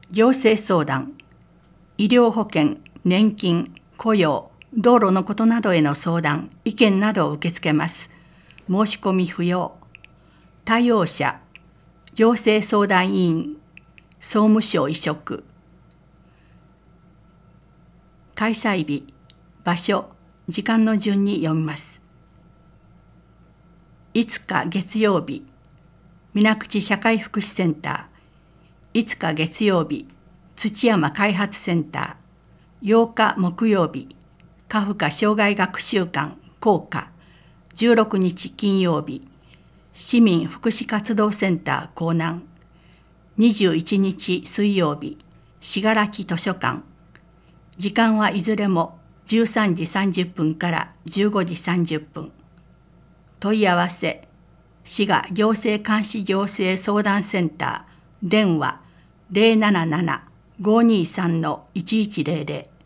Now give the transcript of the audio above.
行政相談、医療保険、年金、雇用、道路のことなどへの相談、意見などを受け付けます。申し込み不要。対応者、行政相談委員、総務省委嘱。開催日、場所、時間の順に読みます。5日月曜日、水口社会福祉センター。5日月曜日、土山開発センター。8日木曜日、家父家障害学習館校歌。16日金曜日、市民福祉活動センター江南。21日水曜日、信楽図書館。時間はいずれも13時30分から15時30分。問い合わせ、滋賀行政監視行政相談センター、電話 077-523-1100